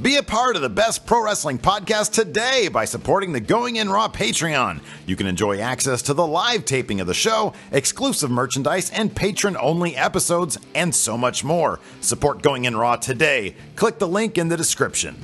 Be a part of the best pro wrestling podcast today by supporting the Going In Raw Patreon. You can enjoy access to the live taping of the show, exclusive merchandise, and patron-only episodes, and so much more. Support Going In Raw today. Click the link in the description.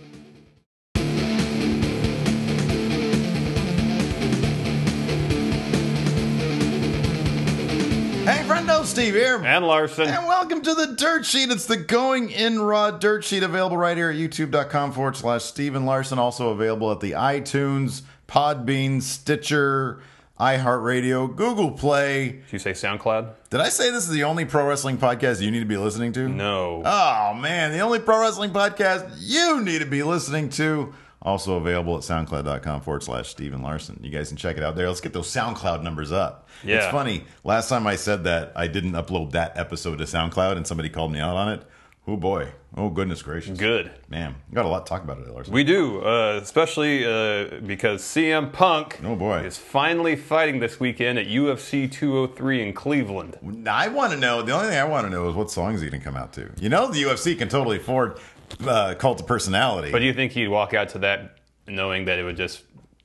Hey, friendo, Steve here. And Larson. And welcome to the Dirt Sheet. It's the Going In Raw Dirt Sheet, available right here at youtube.com/Steven Larson. Also available at the iTunes, Podbean, Stitcher, iHeartRadio, Google Play. Did you say SoundCloud? Did I say this is the only pro wrestling podcast you need to be listening to? No. Oh, man. The only pro wrestling podcast you need to be listening to. Also available at soundcloud.com/Steven Larson. You guys can check it out there. Let's get those SoundCloud numbers up. Yeah. It's funny. Last time I said that, I didn't upload that episode to SoundCloud, and somebody called me out on it. Oh, boy. Oh, goodness gracious. Good. Man, we got a lot to talk about today, Larson. We do, especially because CM Punk Oh, boy. is finally fighting this weekend at UFC 203 in Cleveland. I want to know, the only thing I want to know is what songs he can come out to. You know, the UFC can totally afford Cult of Personality. But do you think he'd walk out to that knowing that it would just,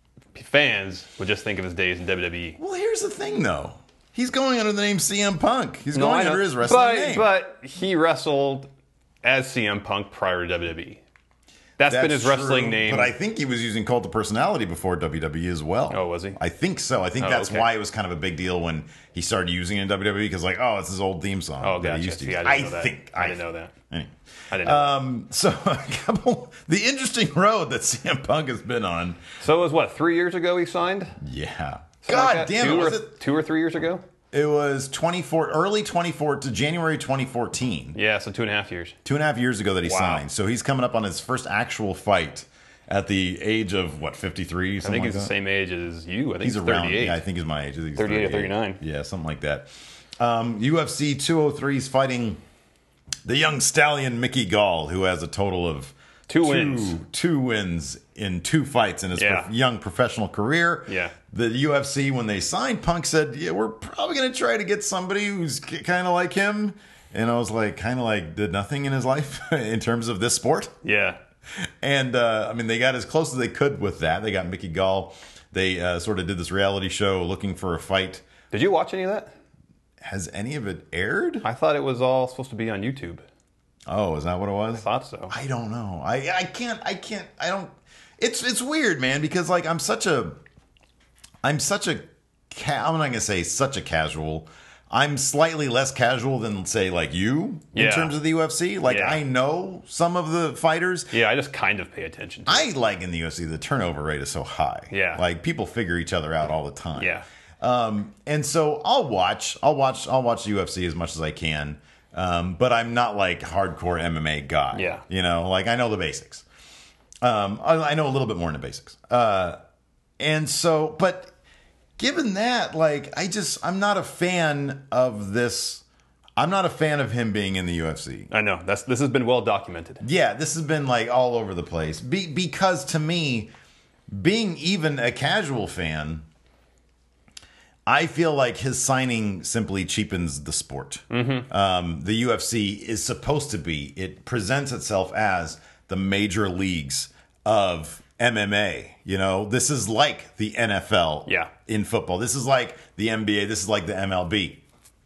fans would just think of his days in WWE? Well, here's the thing, though. He's going under the name CM Punk. He's going under his wrestling name. But he wrestled as CM Punk prior to WWE. That's been his wrestling name. But I think he was using Cult of Personality before WWE as well. Oh, was he? I think so. I think that's why it was kind of a big deal when he started using it in WWE, because like, oh, it's his old theme song. Oh, that gotcha. he used to See, use. I didn't know that. Anyway. I didn't know that. So the interesting road that CM Punk has been on. So it was what, 3 years ago he signed? Yeah. Something God like that? damn it. Was it? 2 or 3 years ago? It was early 24 to January 2014. Yeah, so 2.5 years. 2.5 years ago that he Wow. signed. So he's coming up on his first actual fight at the age of, what, 53? I think he's the same age as you. I think He's he's around. 38. Yeah, I think he's my age. I think he's 38 or 39. Yeah, something like that. UFC 203 is fighting the young stallion Mickey Gall, who has a total of Two wins. Two wins in 2 fights in his Yeah. young professional career. Yeah. The UFC, when they signed Punk, said, yeah, we're probably going to try to get somebody who's kind of like him. And I was like, kind of like did nothing in his life in terms of this sport. Yeah. And, I mean, they got as close as they could with that. They got Mickey Gall. They sort of did this reality show looking for a fight. Did you watch any of that? Has any of it aired? I thought it was all supposed to be on YouTube. Oh, is that what it was? I thought so. I don't know. I don't. It's weird, man, because like I'm not gonna say such a casual. I'm slightly less casual than say like you in Yeah. terms of the UFC. Like Yeah. I know some of the fighters. Yeah, I just kind of pay attention to it. I like in the UFC the turnover rate is so high. Yeah. Like people figure each other out all the time. Yeah. And so I'll watch UFC as much as I can. But I'm not like hardcore MMA guy. Yeah. You know, like I know the basics. I know a little bit more in the basics. And so, but given that, like, I'm not a fan of this. I'm not a fan of him being in the UFC. I know. This has been well documented. Yeah, this has been like all over the place. Because to me, being even a casual fan, I feel like his signing simply cheapens the sport. Mm-hmm. The UFC is supposed to be, it presents itself as the major leagues of MMA. You know, this is like the NFL in football. This is like the NBA. This is like the MLB.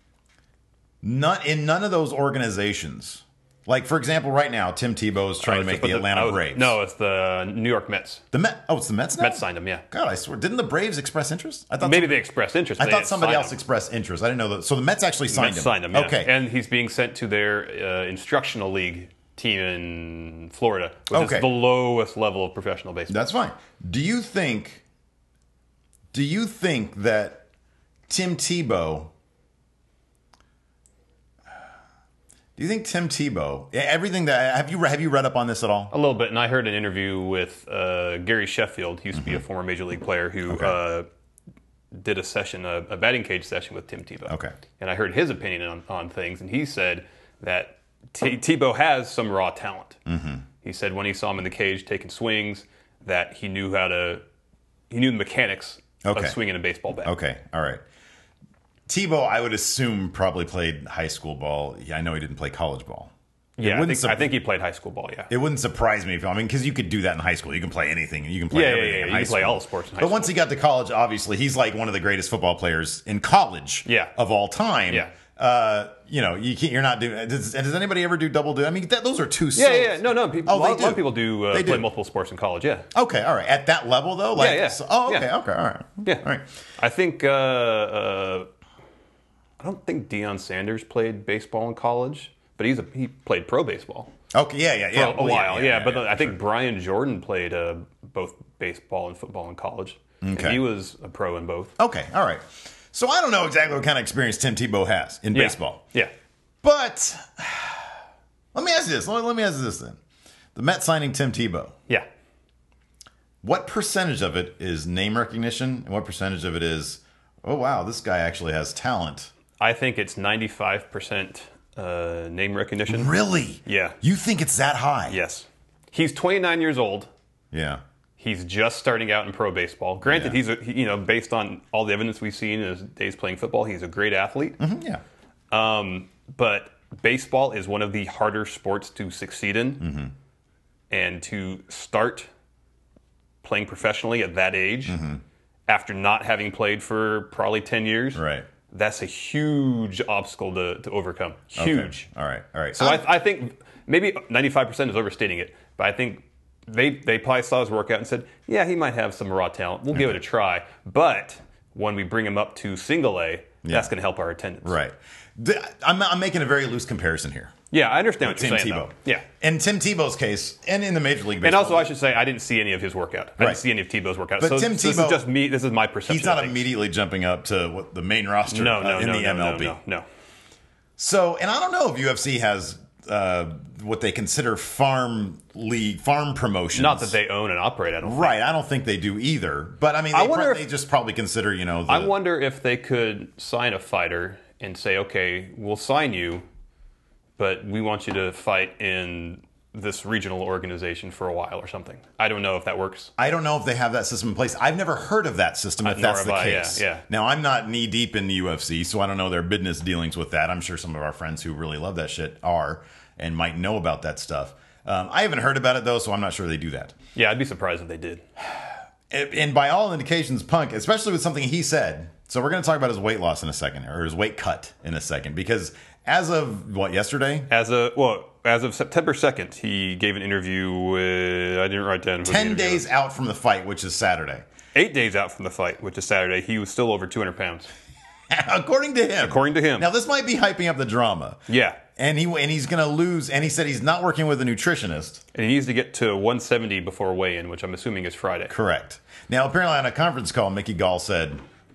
In none of those organizations. Like, for example, right now, Tim Tebow is trying to make the Atlanta Braves. No, it's the New York Mets. It's the Mets now? Mets signed him, yeah. God, I swear. Didn't the Braves express interest? I thought Maybe they expressed interest. I thought somebody else expressed interest. I didn't know that. So the Mets actually signed him. Signed him, yeah. Okay. And he's being sent to their instructional league team in Florida, which is the lowest level of professional baseball. That's fine. Do you think that Tim Tebow... Do you think Tim Tebow, everything that have you read up on this at all? A little bit, and I heard an interview with Gary Sheffield. He used to be a former major league player who did a session, a batting cage session with Tim Tebow. Okay, and I heard his opinion on things, and he said that Tebow has some raw talent. Mm-hmm. He said when he saw him in the cage taking swings, that he knew the mechanics of swinging a baseball bat. Okay, all right. Tebow, I would assume, probably played high school ball. Yeah, I know he didn't play college ball. Yeah, I think he played high school ball. Yeah, It wouldn't surprise me because you could do that in high school. You can play anything. You can play everything in high You school. can play all the sports in high But school. once he got to college, obviously, he's like one of the greatest football players in college of all time. Yeah. You're not doing. Does anybody ever do double duty? I mean, those are two. No. People, a lot of people do play multiple sports in college. Yeah. Okay, all right. At that level, though, like, yeah. So, oh, okay, all right. Yeah, all right. I think I don't think Deion Sanders played baseball in college, but he played pro baseball. Okay, yeah. For a while, yeah. But I think Brian Jordan played both baseball and football in college. Okay. And he was a pro in both. Okay, all right. So I don't know exactly what kind of experience Tim Tebow has in baseball. Yeah. But let me ask you this. Let me ask you this then. The Mets signing Tim Tebow. Yeah. What percentage of it is name recognition and what percentage of it is, oh, wow, this guy actually has talent? I think it's 95% name recognition. Really? Yeah. You think it's that high? Yes. He's 29 years old. Yeah. He's just starting out in pro baseball. Granted, he's based on all the evidence we've seen in his days playing football, he's a great athlete. Mm-hmm, yeah. But baseball is one of the harder sports to succeed in, and to start playing professionally at that age, after not having played for probably 10 years, right? That's a huge obstacle to overcome. Huge. Okay. All right. So I think maybe 95% is overstating it, but I think they probably saw his workout and said, yeah, he might have some raw talent. We'll give it a try. But when we bring him up to single A, that's going to help our attendance. Right. I'm making a very loose comparison here. Yeah, I understand what Tim you're saying. Tebow. Though. Yeah. In Tim Tebow's case, and in the Major League Baseball. And also, I should say, I didn't see any of his workout. I didn't see any of Tebow's workout. But so Tim this is Tebow, just me. This is my perception. He's not immediately jumping up to the main roster in the MLB. No. So, and I don't know if UFC has what they consider farm promotions. Not that they own and operate, I don't think. Right, I don't think they do either. But I mean, they just probably consider, I wonder if they could sign a fighter and say, okay, we'll sign you, but we want you to fight in this regional organization for a while or something. I don't know if that works. I don't know if they have that system in place. I've never heard of that system, if that's the case. Yeah. Now, I'm not knee-deep in the UFC, so I don't know their business dealings with that. I'm sure some of our friends who really love that shit are and might know about that stuff. I haven't heard about it, though, so I'm not sure they do that. Yeah, I'd be surprised if they did. And by all indications, Punk, especially with something he said, so we're going to talk about his weight loss in a second, or his weight cut in a second, because as of, yesterday? As of September 2nd, he gave an interview with, I didn't write down. 10 days out from the fight, which is Saturday. 8 days out from the fight, which is Saturday, he was still over 200 pounds. According to him. Now, this might be hyping up the drama. Yeah. And he's going to lose, and he said he's not working with a nutritionist. And he needs to get to 170 before weigh-in, which I'm assuming is Friday. Correct. Now, apparently on a conference call, Mickey Gall said,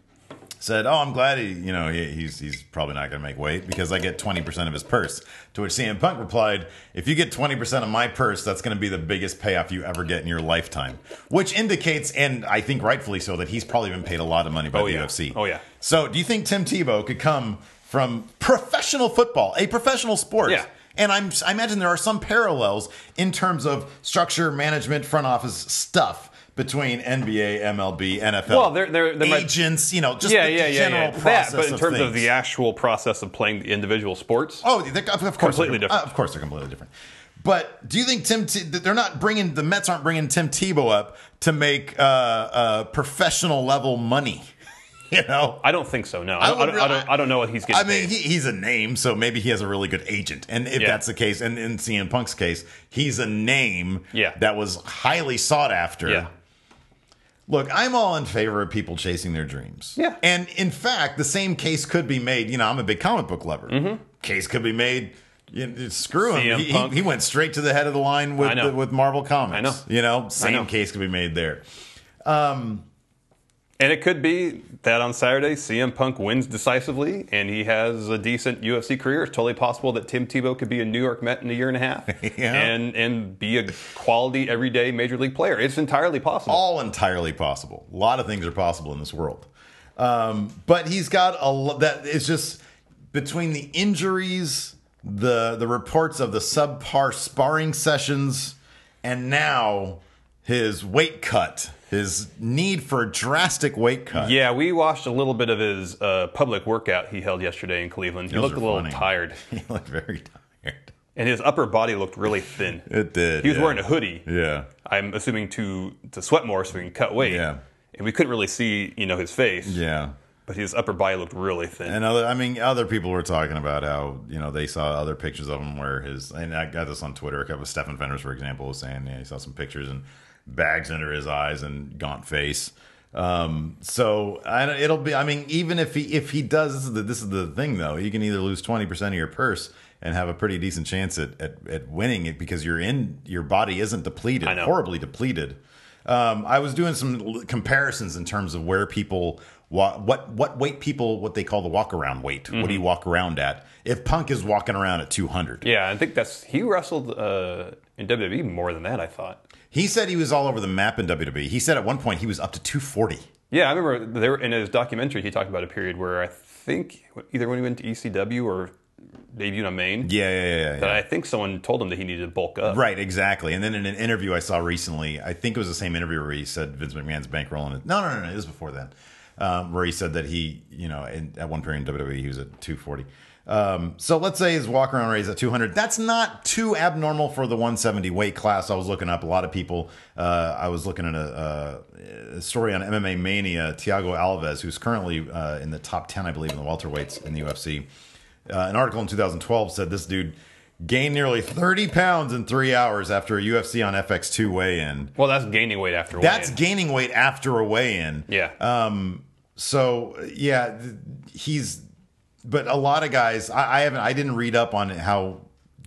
"Oh, I'm glad he's probably not going to make weight because I get 20% of his purse." To which CM Punk replied, "If you get 20% of my purse, that's going to be the biggest payoff you ever get in your lifetime." Which indicates, and I think rightfully so, that he's probably been paid a lot of money by the UFC. Oh, yeah. So do you think Tim Tebow could come from professional football, a professional sport? Yeah. And I imagine there are some parallels in terms of structure, management, front office stuff between NBA, MLB, NFL. Well, there agents, just the general process. But in terms things. of the actual process of playing the individual sports, of course, completely different. Of course, they're completely different. But do you think the Mets aren't bringing Tim Tebow up to make professional level money? I don't think so. No, I don't know what he's getting. I mean, he's a name, so maybe he has a really good agent. And if that's the case, and in CM Punk's case, he's a name that was highly sought after. Yeah. Look, I'm all in favor of people chasing their dreams. Yeah. And in fact, the same case could be made. I'm a big comic book lover. Mm-hmm. Case could be made. Screw him. He went straight to the head of the line with Marvel Comics. I know. Same case could be made there. And it could be that on Saturday, CM Punk wins decisively and he has a decent UFC career. It's totally possible that Tim Tebow could be a New York Met in a year and a half and be a quality, everyday Major League player. It's entirely possible. All entirely possible. A lot of things are possible in this world. But he's got it's just between the injuries, the reports of the subpar sparring sessions, and now his weight cut. His need for a drastic weight cut. Yeah, we watched a little bit of his public workout he held yesterday in Cleveland. He looked a little tired. He looked very tired. And his upper body looked really thin. It did. He was wearing a hoodie. Yeah. I'm assuming to sweat more so he can cut weight. Yeah. And we couldn't really see, his face. Yeah. But his upper body looked really thin. And other people were talking about how, they saw other pictures of him where and I got this on Twitter. A couple of Stefan Fenders, for example, was saying, he saw some pictures and bags under his eyes and gaunt face. So it'll be, even if he does, this is the thing though, you can either lose 20% of your purse and have a pretty decent chance at winning it because your body isn't depleted, horribly depleted. I was doing some comparisons in terms of where people what weight people, what they call the walk around weight. Mm-hmm. What do you walk around at? If Punk is walking around at 200. Yeah, I think he wrestled in WWE more than that, I thought. He said he was all over the map in WWE. He said at one point he was up to 240. Yeah, I remember in his documentary he talked about a period where I think either when he went to ECW or debuted on Maine. Yeah. That I think someone told him that he needed to bulk up. Right, exactly. And then in an interview I saw recently, I think it was the same interview where he said Vince McMahon's bankrolling it. No, it was before then. Where he said that he, at one period in WWE he was at 240. So let's say his walk around raise at 200. That's not too abnormal for the 170 weight class. I was looking up a lot of people. I was looking at a story on MMA Mania. Thiago Alves, who's currently in the top 10, I believe, in the welterweights in the UFC. An article in 2012 said this dude gained nearly 30 pounds in 3 hours after a UFC on FX2 weigh-in. Well, that's gaining weight after a weigh-in. That's gaining weight after a weigh-in. Yeah. But a lot of guys, I didn't read up on how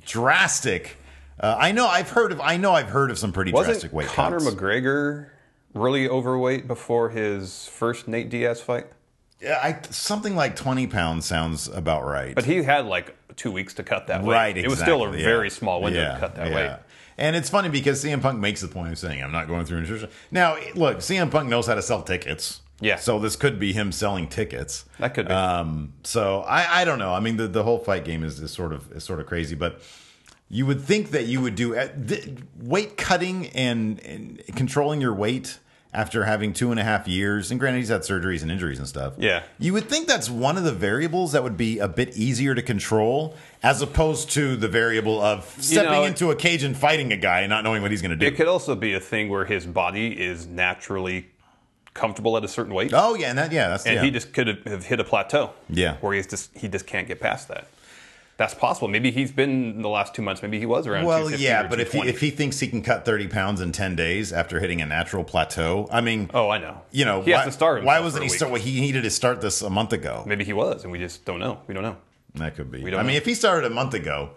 drastic. I know I've heard of some pretty drastic weight cuts. Conor McGregor really overweight before his first Nate Diaz fight? Yeah, something like 20 pounds sounds about right. But he had like 2 weeks to cut that weight. Right, exactly. It was still a very small window to cut that weight. And it's funny because CM Punk makes the point of saying, I'm not going through nutrition. Now, look, CM Punk knows how to sell tickets. Yeah. So this could be him selling tickets. That could be. So I don't know. The whole fight game is sort of crazy, but you would think that you would do weight cutting and controlling your weight after having 2.5 years, and granted he's had surgeries and injuries and stuff. Yeah. You would think that's one of the variables that would be a bit easier to control as opposed to the variable of stepping into a cage and fighting a guy and not knowing what he's going to do. It could also be a thing where his body is naturally comfortable at a certain weight. Oh, yeah. And he just could have hit a plateau. Yeah. Where he just can't get past that. That's possible. Maybe he's been in the last 2 months. Maybe he was around 250 or but 220. if he thinks he can cut 30 pounds in 10 days after hitting a natural plateau, Oh, I know. He has to start. Why wasn't he start? Well, he needed to start this a month ago. Maybe he was, and we just don't know. We don't know. That could be. Know. If he started a month ago,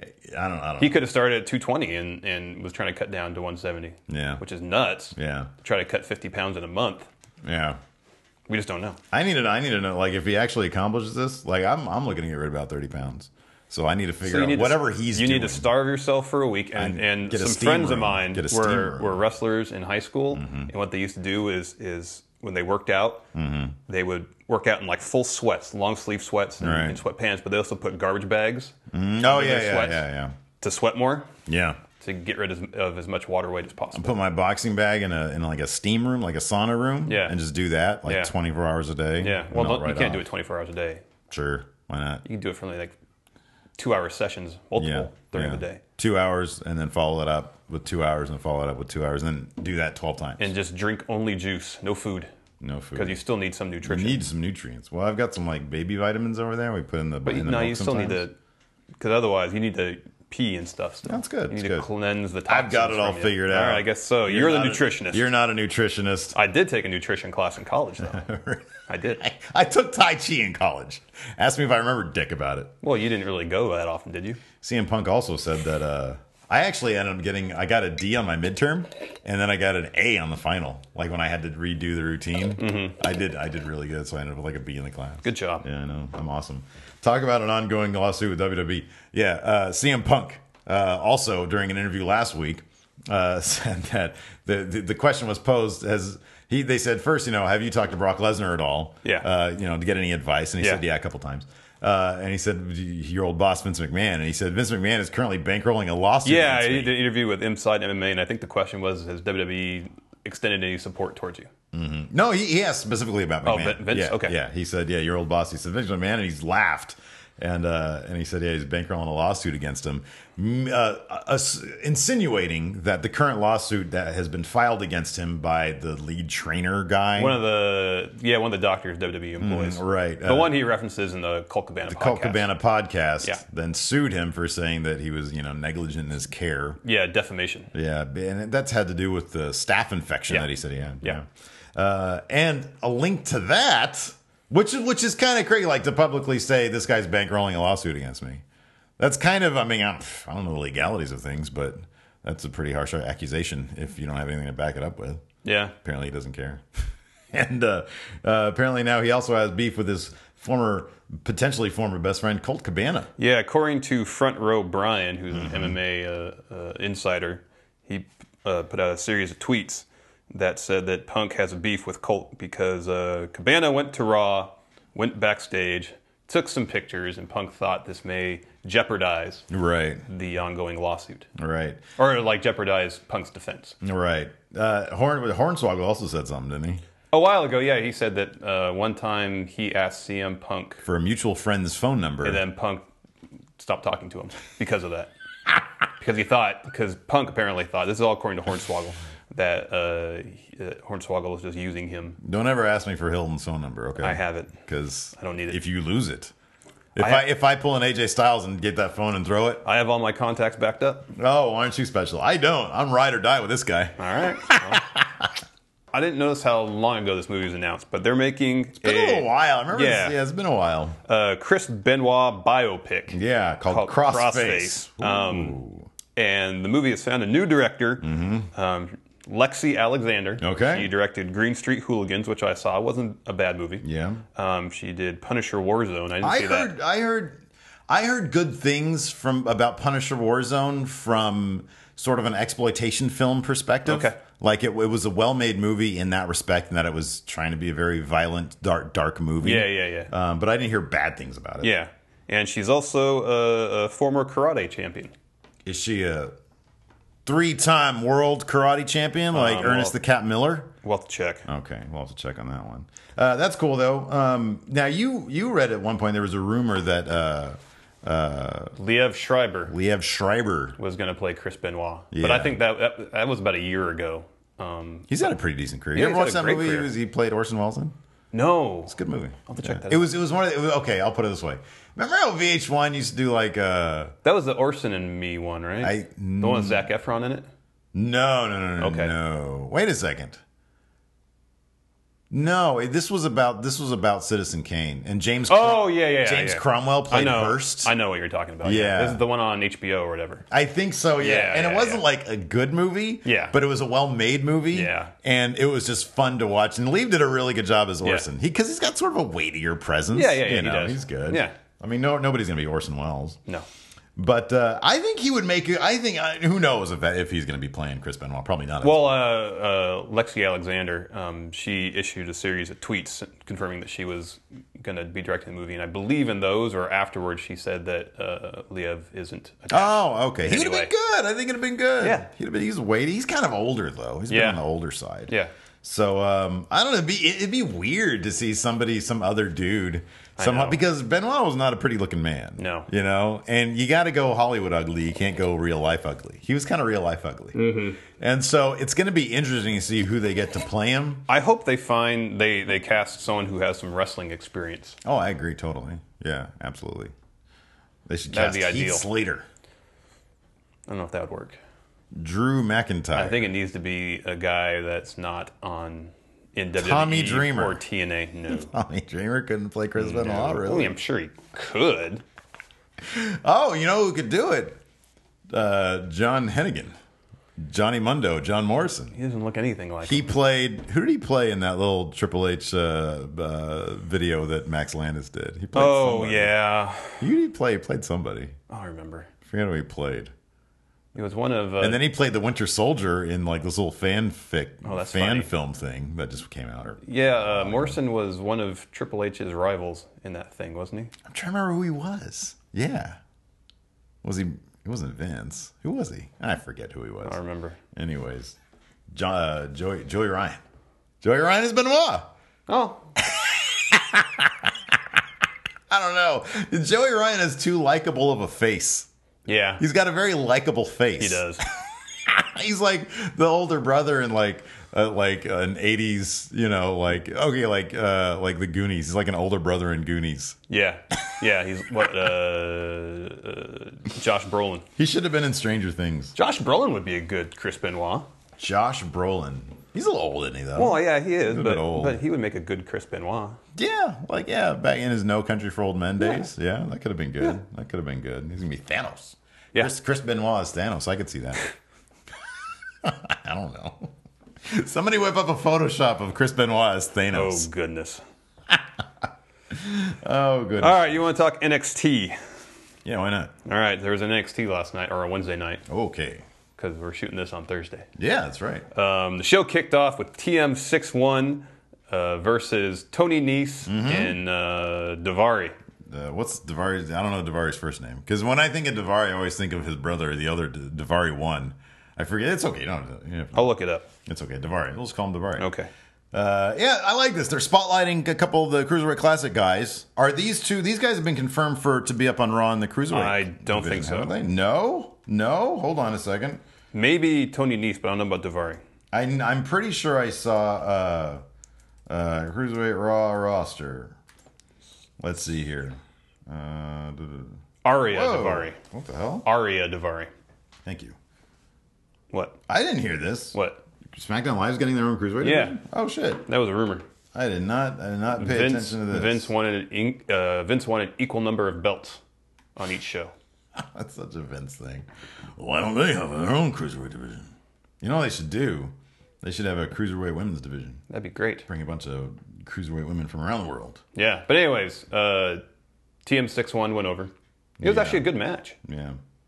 I don't know. He could have started at 220 and was trying to cut down to 170. Yeah. Which is nuts. Yeah. Try to cut 50 pounds in a month. Yeah. We just don't know. I need to know, like, if he actually accomplishes this, like, I'm looking to get rid of about 30 pounds. So I need to figure out whatever he's doing. You need to starve yourself for a week. And some friends of mine were wrestlers in high school. Mm-hmm. And what they used to do is when they worked out, they would work out in like full sweats, long sleeve sweats and sweatpants. But they also put garbage bags. Mm-hmm. Oh, yeah. To sweat more. Yeah. To get rid of as much water weight as possible. I put my boxing bag in like a steam room, like a sauna room. Yeah. And just do that 24 hours a day. Yeah. Well, you can't do it 24 hours a day. Sure. Why not? You can do it for like 2-hour sessions, multiple during the day. 2 hours and then follow it up with 2 hours and follow it up with 2 hours and then do that 12 times. And just drink only juice, no food. No food. Because you still need some nutrition. You need some nutrients. Well, I've got some like baby vitamins over there. We put in the But you still need to, because otherwise you need to pee and stuff still. That's good. You need to cleanse the toxins. I've got it all figured out. All right, I guess so. You're the nutritionist. You're not a nutritionist. I did take a nutrition class in college, though. I did. I took Tai Chi in college. Ask me if I remember dick about it. Well, you didn't really go that often, did you? CM Punk also said that I actually ended up I got a D on my midterm, and then I got an A on the final. Like when I had to redo the routine, I did really good, so I ended up with like a B in the class. Good job. Yeah, I know. I'm awesome. Talk about an ongoing lawsuit with WWE. Yeah, CM Punk also during an interview last week said that the question was posed as they said first, have you talked to Brock Lesnar at all? Yeah. To get any advice, and he said yeah a couple times. And he said, your old boss, Vince McMahon. And he said, Vince McMahon is currently bankrolling a lawsuit. Yeah, I did an interview with Inside MMA, and I think the question was, has WWE extended any support towards you? Mm-hmm. No, he asked specifically about McMahon. Oh, Vince? Yeah, okay. Yeah, he said, your old boss. He said, Vince McMahon, and he's laughed. And he said, yeah, he's bankrolling a lawsuit against him, insinuating that the current lawsuit that has been filed against him by the lead trainer guy, one of the doctors, WWE employees, right, the one he references in the Colt Cabana podcast. Colt Cabana podcast, Yeah. then sued him for saying that he was, negligent in his care. Yeah, defamation. Yeah, and that's had to do with the staph infection that he said he had. Yeah. And a link to that, which is kind of crazy, like to publicly say this guy's bankrolling a lawsuit against me. That's kind of, I don't know the legalities of things, but that's a pretty harsh accusation if you don't have anything to back it up with. Yeah. Apparently he doesn't care. And apparently now he also has beef with his potentially former best friend, Colt Cabana. Yeah, according to Front Row Brian, who's an MMA insider, he put out a series of tweets that said that Punk has a beef with Colt because Cabana went to Raw, went backstage, took some pictures, and Punk thought this may jeopardize the ongoing lawsuit. Right. Or like jeopardize Punk's defense. Right. Hornswoggle also said something, didn't he? A while ago, yeah, he said that one time he asked CM Punk for a mutual friend's phone number. And then Punk stopped talking to him because of that. Because Punk apparently thought, this is all according to Hornswoggle, that Hornswoggle was just using him. Don't ever ask me for Hilton's phone number, okay? I have it. Because I don't need it. If you lose it. If I pull an AJ Styles and get that phone and throw it. I have all my contacts backed up. Oh, aren't you special? I don't. I'm ride or die with this guy. All right. Well, I didn't notice how long ago this movie was announced, but they're making It's been a little while. I remember it's been a while. Chris Benoit biopic. Yeah, called Crossface. And the movie has found a new director, Lexi Alexander. Okay. She directed Green Street Hooligans, which I saw. It wasn't a bad movie. Yeah. She did Punisher Warzone. I didn't see that. I heard good things about Punisher Warzone from sort of an exploitation film perspective. Okay. Like it was a well-made movie in that respect, and that it was trying to be a very violent, dark movie. Yeah. But I didn't hear bad things about it. Yeah. And she's also a former karate champion. Is she a 3-time world karate champion like Ernest the Cat Miller? We'll have to check. Okay, we'll have to check on that one. That's cool, though. Now, you read at one point there was a rumor that Liev Schreiber was going to play Chris Benoit. Yeah. But I think that was about a year ago. He's had a pretty decent career. Yeah, You ever watched that movie? career. He played Orson Welles in? No. It's a good movie. I'll have to check that It was one of the, okay, I'll put it this way. Remember how VH1 used to do like That was the Orson and Me one, right? The one with Zac Efron in it? No. Okay. No. Wait a second. No, this was about Citizen Kane and James. James Cromwell played Hearst. I know what you're talking about. Yeah. This is the one on HBO or whatever. I think so. Yeah, and it wasn't like a good movie. Yeah. But it was a well-made movie. Yeah. And it was just fun to watch. And Liev did a really good job as Orson. Because he's got sort of a weightier presence. Yeah, he does. He's good. Yeah. I mean, nobody's gonna be Orson Welles. No. But I think he would make it. I think who knows if he's going to be playing Chris Benoit? Probably not. Well, Lexi Alexander, she issued a series of tweets confirming that she was going to be directing the movie, and I believe in those or afterwards she said that Liev isn't attached. Oh, okay. He would have been good. I think it'd have been good. Yeah. He's weighty. He's kind of older though. He's been on the older side. Yeah. So I don't know. It'd be weird to see some other dude somehow, because Benoit was not a pretty looking man. No. You know, and you got to go Hollywood ugly. You can't go real life ugly. He was kind of real life ugly. Mm-hmm. And so it's going to be interesting to see who they get to play him. I hope they cast someone who has some wrestling experience. Oh, I agree totally. Yeah, absolutely. They should That'd cast be ideal. Heath Slater. I don't know if that would work. Drew McIntyre. I think it needs to be a guy that's not in WWE Tommy Dreamer or TNA. No, Tommy Dreamer couldn't play Chris Benoit, really? I mean, I'm sure he could. Oh, you know who could do it? John Hennigan, Johnny Mundo, John Morrison. He doesn't look anything like He him. played. Who did he play in that little Triple H video that Max Landis did? He played somebody. Yeah. Who did he play? He played somebody. I remember. I forget who he played. It was one of. And then he played the Winter Soldier in like this little fan funny. film thing that just came out. Morrison was one of Triple H's rivals in that thing, wasn't he? I'm trying to remember who he was. Yeah. Was he? It wasn't Vince. Who was he? I forget who he was. I remember. Anyways, Joey Ryan. Joey Ryan is Benoit. Oh. I don't know. Joey Ryan has too likable of a face. Yeah, He's got a very likable face. he does. He's like the older brother in like an 80s, like the Goonies. He's like an older brother in Goonies. Yeah, he's what? Josh Brolin. He should have been in Stranger Things. Josh Brolin would be a good Chris Benoit. Josh Brolin. He's a little old, isn't he, though? Well, yeah, he is, a bit old. but he would make a good Chris Benoit. Yeah, back in his No Country for Old Men days. Yeah, that could have been good. Yeah. That could have been good. He's going to be Thanos. Yeah. Chris Benoit is Thanos. I could see that. I don't know. Somebody whip up a Photoshop of Chris Benoit as Thanos. Oh, goodness. Oh, goodness. All right, you want to talk NXT? Yeah, why not? All right, there was an NXT last night, or a Wednesday night, Okay. because we're shooting this on Thursday. Yeah, that's right. The show kicked off with TM61 versus Tony Nese and Daivari. What's Davari? I don't know Davari's first name. Because when I think of Daivari, I always think of his brother, the other Daivari 1. I forget. It's okay. I'll look it up. It's okay. Daivari. We'll just call him Daivari. Okay. Yeah, I like this. They're spotlighting a couple of the Cruiserweight Classic guys. Are these two? These guys have been confirmed to be up on Raw in the Cruiserweight. I don't think so. Haven't they? No. Hold on a second. Maybe Tony Nese, but I don't know about Daivari. I'm pretty sure I saw Cruiserweight Raw roster. Let's see here. Aria Whoa. Daivari. What the hell? Aria Daivari. Thank you. What? I didn't hear this. What? SmackDown Live's getting their own Cruiserweight Yeah. division? Oh, shit. That was a rumor. I did not pay attention to this. Vince wanted equal number of belts on each show. That's such a Vince thing. Why don't they have their own Cruiserweight division? You know what they should do? They should have a Cruiserweight Women's division. That'd be great. Bring a bunch of Cruiserweight women from around the world. Yeah. But anyways, TM61 went over. It was actually a good match. Yeah.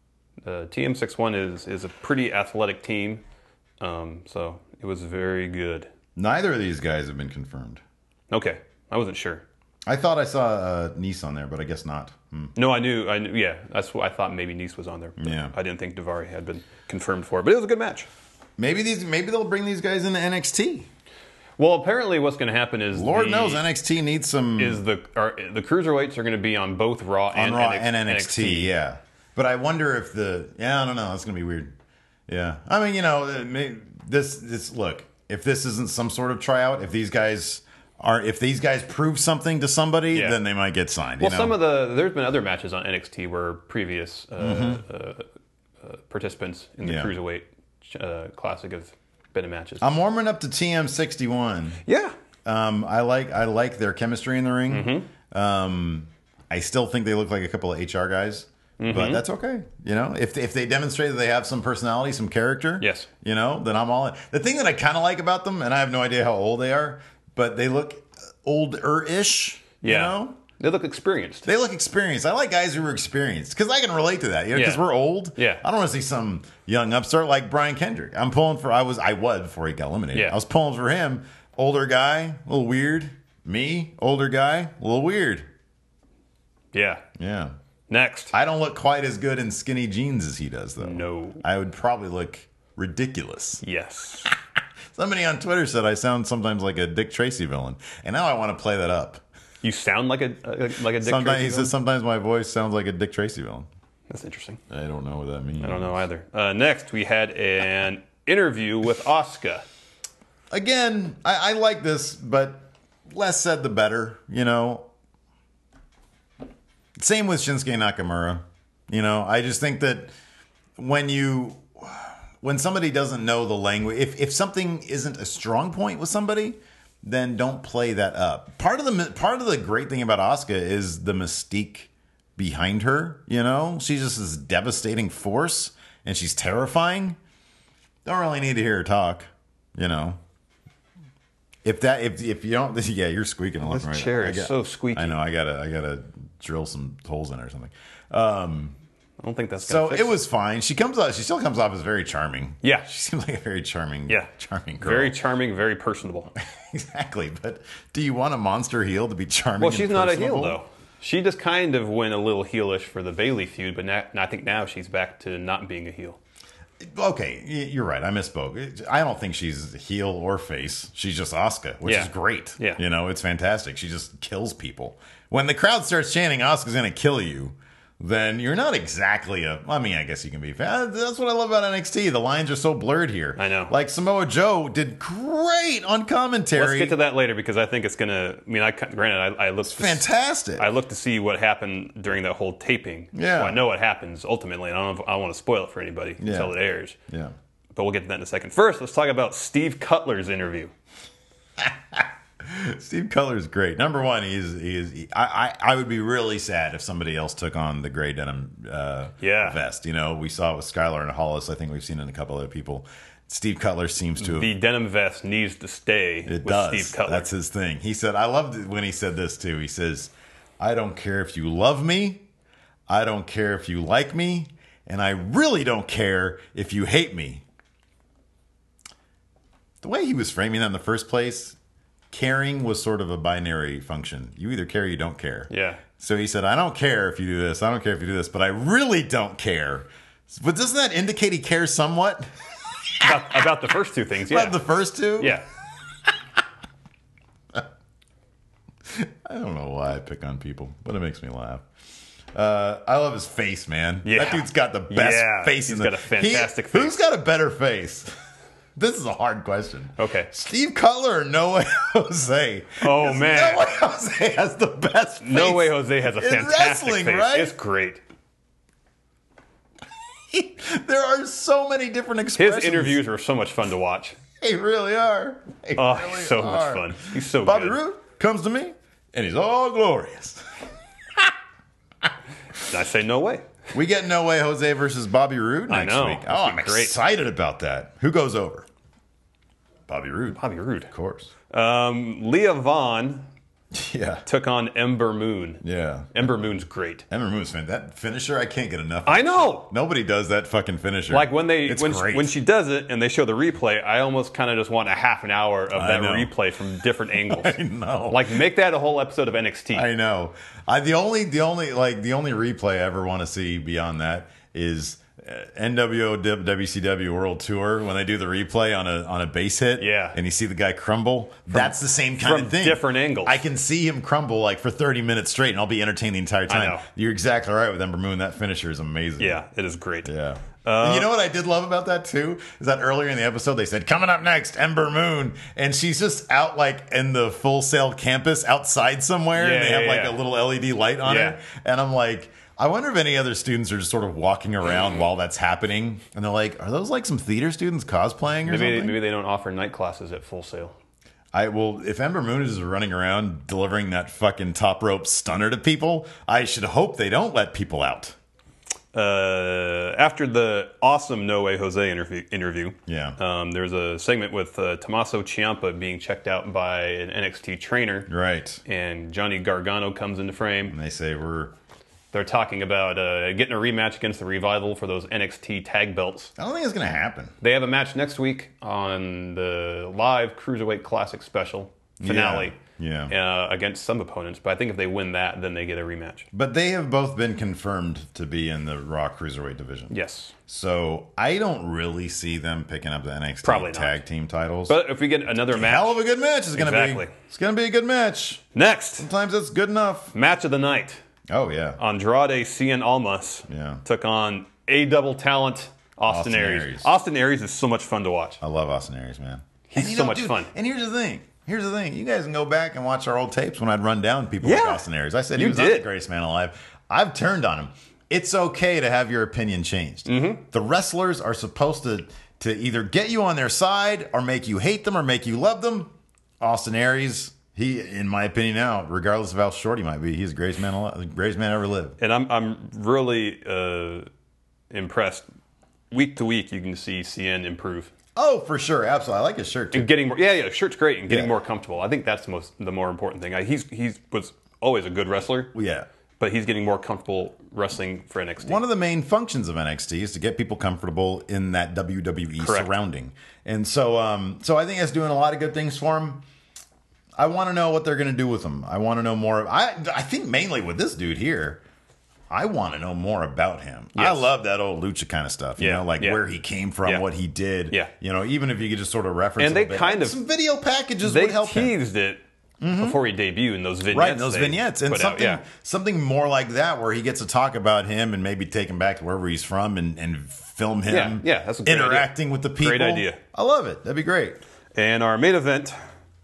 TM61 is a pretty athletic team, so it was very good. Neither of these guys have been confirmed. Okay, I wasn't sure. I thought I saw Nice on there, but I guess not. No, I knew. Yeah, that's what I thought. Maybe Nice was on there. But Yeah. I didn't think Daivari had been confirmed for it, but it was a good match. Maybe they'll bring these guys into NXT. Well, apparently, what's going to happen is Lord knows NXT needs some the cruiserweights are going to be on both Raw on Raw and NXT. Yeah, but I wonder if I don't know. That's going to be weird. Yeah, I mean, this look. If this isn't some sort of tryout, if these guys prove something to somebody, then they might get signed. Well, there's been other matches on NXT where previous participants in the Cruiserweight Classic have been in matches. I'm warming up to TM61. Yeah, I like their chemistry in the ring. I still think they look like a couple of HR guys. But that's okay. If they demonstrate that they have some personality, some character, yes, then I'm all in. The thing that I kind of like about them, and I have no idea how old they are, but they look older-ish. Yeah. They look experienced. They look experienced. I like guys who are experienced because I can relate to that. Because we're old. Yeah. I don't want to see some young upstart like Brian Kendrick. I'm pulling for. I was before he got eliminated. Yeah. I was pulling for him. Older guy, a little weird. Me, older guy, a little weird. Yeah. Yeah. Next. I don't look quite as good in skinny jeans as he does, though. No. I would probably look ridiculous. Yes. Somebody on Twitter said I sound sometimes like a Dick Tracy villain, and now I want to play that up. You sound like a Dick Tracy He says villain? sometimes my voice sounds like a Dick Tracy villain. That's interesting. I don't know what that means. I don't know either. Next, we had an interview with Asuka. Again, I like this, but less said the better. Same with Shinsuke Nakamura. I just think that when somebody doesn't know the language, if something isn't a strong point with somebody, then don't play that up. Part of the great thing about Asuka is the mystique behind her. She's just this devastating force, and she's terrifying. Don't really need to hear her talk. If you don't, yeah, you're squeaking a lot. This chair is so squeaky. I know. I gotta drill some holes in it or something. I don't think that's so. It was fine. She still comes off as very charming. Yeah, she seems like a very charming. Yeah, charming girl. Very charming, very personable. Exactly. But do you want a monster heel to be charming? Well, she's not a heel personable? though. She just kind of went a little heelish for the Bayley feud, but I think now she's back to not being a heel. Okay, you're right. I misspoke. I don't think she's heel or face. She's just Asuka, which is great. Yeah. You know, it's fantastic. She just kills people. When the crowd starts chanting, Asuka's going to kill you, then you're not exactly I mean, I guess you can be fan. That's what I love about NXT. The lines are so blurred here. I know. Like, Samoa Joe did great on commentary. Let's get to that later because I think it's going to... I mean, granted, I looked... Fantastic. I looked to see what happened during that whole taping. Yeah. So I know what happens ultimately, and I don't want to spoil it for anybody until it airs. Yeah. But we'll get to that in a second. First, let's talk about Steve Cutler's interview. Steve Cutler's great. Number one, I would be really sad if somebody else took on the gray denim vest. You know, we saw it with Skylar and Hollis. I think we've seen it in a couple other people. Steve Cutler seems to have... The denim vest needs to stay Steve Cutler. That's his thing. He said, I loved it when he said this too. He says, I don't care if you love me. I don't care if you like me. And I really don't care if you hate me. The way he was framing that in the first place... Caring was sort of a binary function. You either care or you don't care. Yeah. So he said, I don't care if you do this. I don't care if you do this. But I really don't care. But doesn't that indicate he cares somewhat? About the first two things, yeah. About the first two? Yeah. I don't know why I pick on people, but it makes me laugh. I love his face, man. Yeah. That dude's got the best face in the... He's got a fantastic face. Who's got a better face? This is a hard question. Okay. Steve Cutler or No Way Jose? Oh, man. No Way Jose has the best face. No Way Jose has a fantastic wrestling, face. right? It's great. There are so many different expressions. His interviews are so much fun to watch. They really are. They really He's so much fun. He's so Bobby good. Roode comes to me, and he's all glorious. I say no way. We get No Way Jose versus Bobby Roode next week. Oh, I'm excited about that. Who goes over? Bobby Roode. Bobby Roode. Of course. Leah Vaughn took on Ember Moon. Yeah. Ember Moon's great. Ember Moon's fan. That finisher, I can't get enough of. I know. Nobody does that fucking finisher. Like when she does it and they show the replay, I almost kind of just want a half an hour of that replay from different angles. I know. Like make that a whole episode of NXT. I know. The only replay I ever want to see beyond that is NWO WCW World Tour when they do the replay on a base hit, and you see the guy crumble. That's the same kind of thing. Different angles. I can see him crumble like for 30 minutes straight, and I'll be entertained the entire time. I know. You're exactly right with Ember Moon. That finisher is amazing. Yeah, it is great. Yeah. And you know what I did love about that too? Is that earlier in the episode they said, coming up next, Ember Moon. And she's just out like in the Full Sail campus outside somewhere. And they have a little LED light on her. And I'm like, I wonder if any other students are just sort of walking around while that's happening. And they're like, are those like some theater students cosplaying or something? Maybe they don't offer night classes at Full Sail. If Ember Moon is running around delivering that fucking top rope stunner to people, I should hope they don't let people out. After the awesome No Way Jose interview, there's a segment with Tommaso Ciampa being checked out by an NXT trainer. Right. And Johnny Gargano comes into frame. And they say they're talking about getting a rematch against the Revival for those NXT tag belts. I don't think it's going to happen. They have a match next week on the live Cruiserweight Classic special finale. Against some opponents, but I think if they win that, then they get a rematch. But they have both been confirmed to be in the Raw Cruiserweight division. Yes. So I don't really see them picking up the NXT tag team titles. But if we get another match, hell of a good match is going to be. It's going to be a good match. Next, sometimes that's good enough. Match of the night. Oh yeah, Andrade Cien Almas took on A Double Talent Austin Aries. Austin Aries is so much fun to watch. I love Austin Aries, man. He's so much fun. And here's the thing. You guys can go back and watch our old tapes when I'd run down people like Austin Aries. I said he was not the greatest man alive. I've turned on him. It's okay to have your opinion changed. The wrestlers are supposed to either get you on their side or make you hate them or make you love them. Austin Aries, he, in my opinion now, regardless of how short he might be, he's the greatest man alive, the greatest man ever lived. And I'm really impressed. Week to week, you can see Cien improve. Oh, for sure, absolutely. I like his shirt too. And getting more, shirt's great, and getting more comfortable. I think that's the more important thing. He was always a good wrestler. Yeah. But he's getting more comfortable wrestling for NXT. One of the main functions of NXT is to get people comfortable in that WWE surrounding. And so I think that's doing a lot of good things for him. I want to know what they're going to do with him. I want to know more. I think mainly with this dude here, I want to know more about him. Yes. I love that old lucha kind of stuff. You Yeah, know, like yeah. where he came from, Yeah. what he did. Yeah. You know, even if you could just sort of reference. And a they little bit. kind of- some video packages They would help him. teased it before he debuted in those vignettes. Right, and those they vignettes, and put out. something more like that, where he gets to talk about him and maybe take him back to wherever he's from and film him. Yeah, that's a great interacting idea. with the people. Great idea. I love it. That'd be great. And our main event,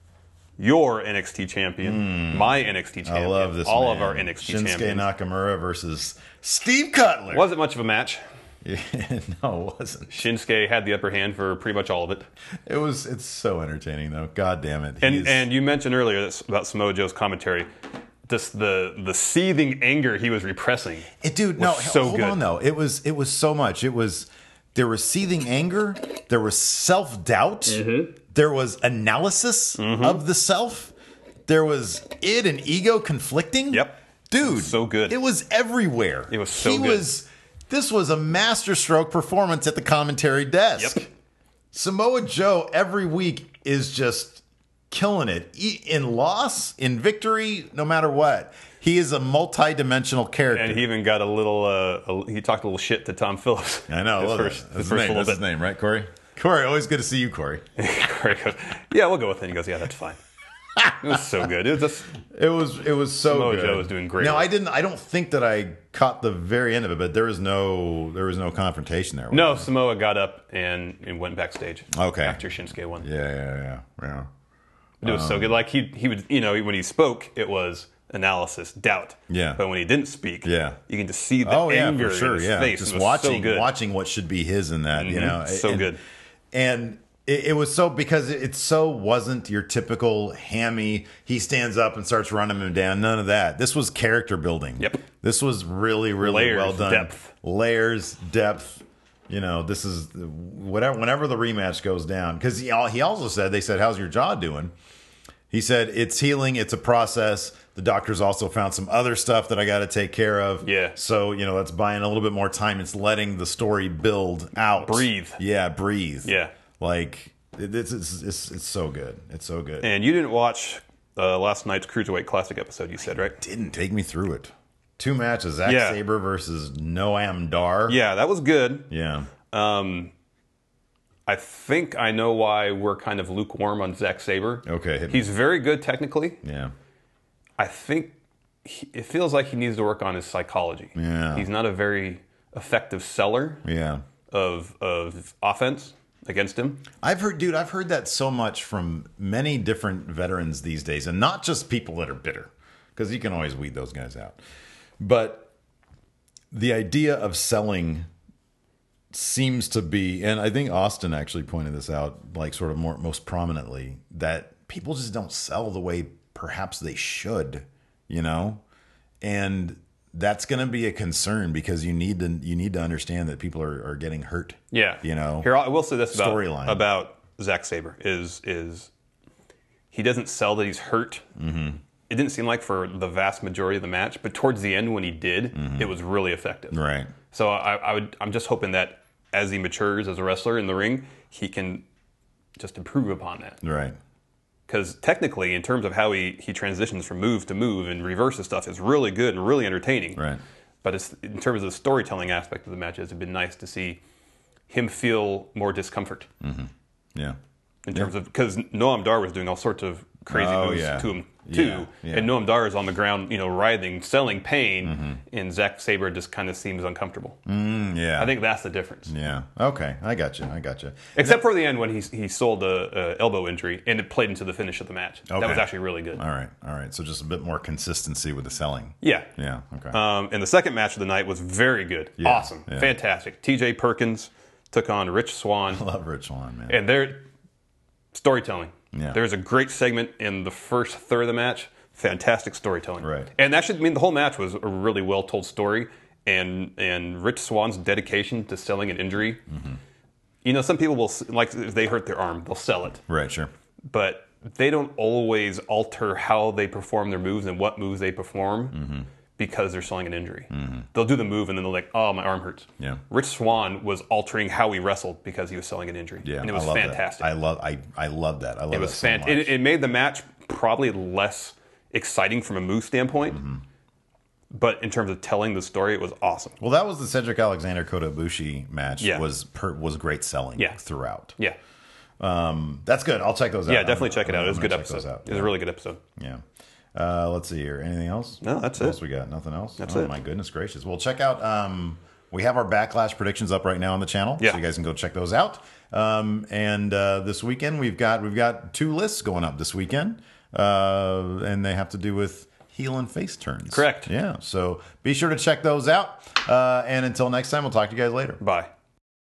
your NXT champion, my NXT champion, I love this. all man. of our NXT Shinsuke champions. Nakamura versus Steve Cutler. Wasn't much of a match. Yeah, no, it wasn't. Shinsuke had the upper hand for pretty much all of it. It's so entertaining though. God damn it. And you mentioned earlier about Samoa Joe's commentary. Just the seething anger he was repressing. Dude, was hold on though. It was so much. There was seething anger, there was self-doubt, there was analysis of the self, there was id and ego conflicting. Yep. Dude, so good. It was everywhere. It was so good. This was a masterstroke performance at the commentary desk. Yep. Samoa Joe every week is just killing it. In loss, in victory, no matter what. He is a multi-dimensional character. And he even got a little, he talked a little shit to Tom Phillips. I know. I love that. That's his name, right, Corey? Corey, always good to see you, Corey. Corey goes, yeah, we'll go with it. He goes, yeah, that's fine. It was so good. It was just, it was so Samoa good. Joe was doing great. No, I don't think that I caught the very end of it, but there was no confrontation there. No, Samoa got up and went backstage. Okay. After Shinsuke won. Yeah. It was so good. Like he would, when he spoke, it was analysis, doubt. Yeah. But when he didn't speak, Yeah. you can just see the anger for sure. in his Yeah, face. just It was so good. watching what should be his in that. You know, So good. And it was so because it so wasn't your typical hammy. He stands up and starts running him down. None of that. This was character building. Yep. This was really, really Layers, well done. depth. Layers, depth. You know, this is whenever the rematch goes down, because he also said, they said, "How's your jaw doing?" He said, "It's healing. It's a process. The doctors also found some other stuff that I got to take care of." Yeah. So, that's buying a little bit more time. It's letting the story build out. Breathe. Yeah, breathe. Yeah. Like, it's so good. It's so good. And you didn't watch last night's Cruiserweight Classic episode, you said, right? Didn't take me through it. 2 matches, Zack Yeah. Sabre versus Noam Dar. Yeah, that was good. Yeah. I think I know why we're kind of lukewarm on Zack Sabre. Okay. hit me. He's very good technically. Yeah. I think it feels like he needs to work on his psychology. Yeah. He's not a very effective seller Yeah. of offense against him. I've heard that so much from many different veterans these days, and not just people that are bitter, because you can always weed those guys out. But the idea of selling seems to be, and I think Austin actually pointed this out, like sort of most prominently, that people just don't sell the way perhaps they should, and that's going to be a concern because you need to understand that people are getting hurt. Yeah. Here, I will say this about Zack Sabre is he doesn't sell that he's hurt. Mm-hmm. It didn't seem like for the vast majority of the match, but towards the end when he did, it was really effective. Right. So I'm just hoping that as he matures as a wrestler in the ring, he can just improve upon that. Right. Because technically, in terms of how he transitions from move to move and reverses stuff, is really good and really entertaining. Right. But in terms of the storytelling aspect of the matches, it's been nice to see him feel more discomfort. Mm-hmm. Yeah. In terms of, because Noam Dar was doing all sorts of crazy moves to him too, and Noam Dar is on the ground, writhing, selling pain, and Zack Sabre just kind of seems uncomfortable. Yeah. I think that's the difference. Yeah. Okay. I got you. Except for the end when he sold a elbow injury and it played into the finish of the match. Okay. That was actually really good. All right. So just a bit more consistency with the selling. Yeah. Yeah. Okay. And the second match of the night was very good. Yeah. Awesome. Yeah. Fantastic. TJ Perkins took on Rich Swann. I love Rich Swann, man. And their storytelling. Yeah. There's a great segment in the first third of the match. Fantastic storytelling. Right. And that should mean the whole match was a really well told story. And Rich Swann's dedication to selling an injury. Mm-hmm. Some people will, like, if they hurt their arm, they'll sell it. Right. Sure. But they don't always alter how they perform their moves and what moves they perform because they're selling an injury. They'll do the move and then they're like, "Oh, my arm hurts." Yeah. Rich Swann was altering how he wrestled because he was selling an injury. Yeah. And it was fantastic. I love that. I love that. It was so much. It made the match probably less exciting from a move standpoint. but in terms of telling the story, it was awesome. Well, that was the Cedric Alexander Kota Ibushi match. Yeah. was great selling. Yeah. throughout. Yeah. That's good. I'll check those out. Yeah, definitely check it out. It was a good check those episode. out. It was a really good episode. Yeah. Let's see here. Anything else? No, that's what it. else we got? Nothing else? That's oh, it. my goodness gracious. Well, check out, we have our Backlash predictions up right now on the channel. Yeah. So you guys can go check those out. And this weekend, we've got 2 lists going up this weekend. And they have to do with heel and face turns. Correct. Yeah. So be sure to check those out. And until next time, we'll talk to you guys later. Bye.